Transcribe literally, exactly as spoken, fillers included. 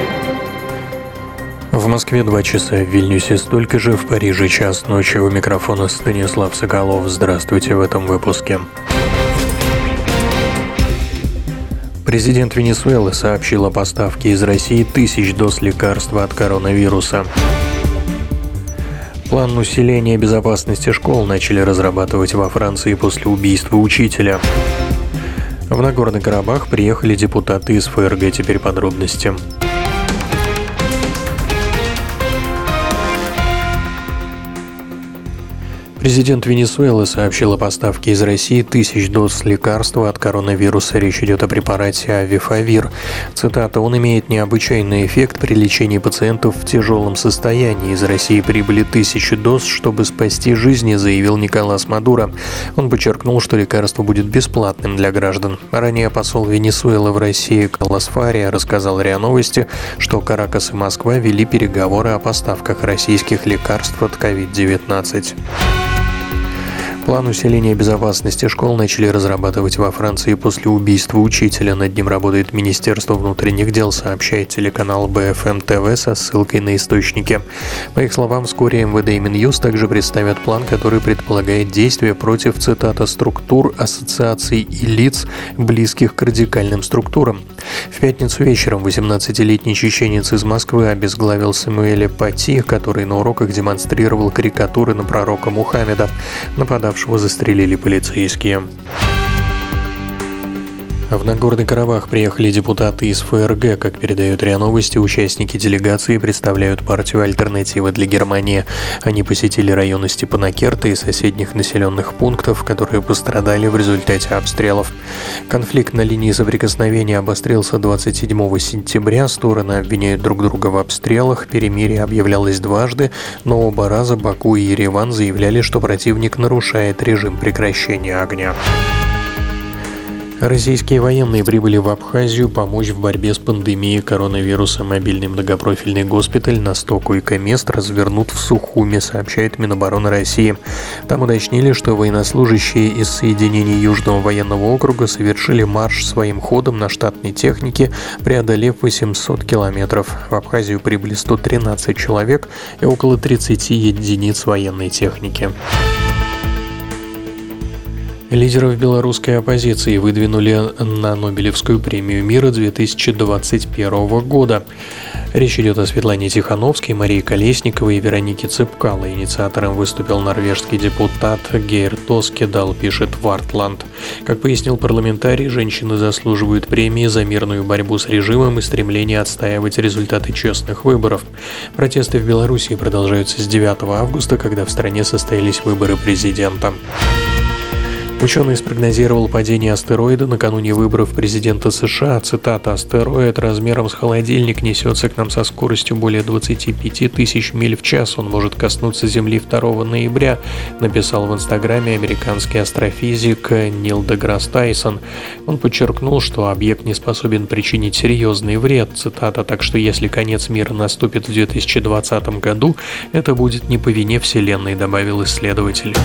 В Москве два часа, в Вильнюсе столько же, в Париже час ночи. У микрофона Станислав Соколов. Здравствуйте в этом выпуске. Президент Венесуэлы сообщил о поставке из России тысяч доз лекарства от коронавируса. План усиления безопасности школ начали разрабатывать во Франции после убийства учителя. В Нагорный Карабах приехали депутаты из ФРГ. Теперь подробности. Президент Венесуэлы сообщил о поставке из России тысяч доз лекарства от коронавируса. Речь идет о препарате Авифавир. Цитата: «Он имеет необычайный эффект при лечении пациентов в тяжелом состоянии. Из России прибыли тысячи доз, чтобы спасти жизни», заявил Николас Мадуро. Он подчеркнул, что лекарство будет бесплатным для граждан. Ранее посол Венесуэлы в России Карлос Фария рассказал РИА Новости, что Каракас и Москва вели переговоры о поставках российских лекарств от ковид девятнадцать. План усиления безопасности школ начали разрабатывать во Франции после убийства учителя. Над ним работает Министерство внутренних дел, сообщает телеканал бэ эф эм тэ вэ со ссылкой на источники. По их словам, вскоре эм вэ дэ и Минюст также представят план, который предполагает действия против, цитата, «структур, ассоциаций и лиц, близких к радикальным структурам». В пятницу вечером восемнадцатилетний чеченец из Москвы обезглавил Самуэля Пати, который на уроках демонстрировал карикатуры на пророка Мухаммеда. Нападавшего застрелили полицейские. В Нагорный Карабах приехали депутаты из ФРГ. Как передают РИА Новости, участники делегации представляют партию «Альтернатива для Германии». Они посетили районы Степанакерта и соседних населенных пунктов, которые пострадали в результате обстрелов. Конфликт на линии соприкосновения обострился двадцать седьмого сентября. Стороны обвиняют друг друга в обстрелах. Перемирие объявлялось дважды, но оба раза Баку и Ереван заявляли, что противник нарушает режим прекращения огня. Российские военные прибыли в Абхазию помочь в борьбе с пандемией коронавируса. Мобильный многопрофильный госпиталь на сто койко-мест развернут в Сухуми, сообщает Минобороны России. Там уточнили, что военнослужащие из соединений Южного военного округа совершили марш своим ходом на штатной технике, преодолев восемьсот километров. В Абхазию прибыли сто тринадцать человек и около тридцать единиц военной техники. Лидеров белорусской оппозиции выдвинули на Нобелевскую премию мира две тысячи двадцать первого года. Речь идет о Светлане Тихановской, Марии Колесниковой и Веронике Цепкало. Инициатором выступил норвежский депутат Гейр Тоскедал, пишет Вартланд. Как пояснил парламентарий, женщины заслуживают премии за мирную борьбу с режимом и стремление отстаивать результаты честных выборов. Протесты в Беларуси продолжаются с девятого августа, когда в стране состоялись выборы президента. Ученый спрогнозировал падение астероида накануне выборов президента США. Цитата: «Астероид размером с холодильник несется к нам со скоростью более двадцати пяти тысяч миль в час. Он может коснуться Земли второго ноября», написал в Инстаграме американский астрофизик Нил Деграсс Тайсон. Он подчеркнул, что объект не способен причинить серьезный вред. Цитата: «Так что если конец мира наступит в две тысячи двадцатом году, это будет не по вине Вселенной», добавил исследователь.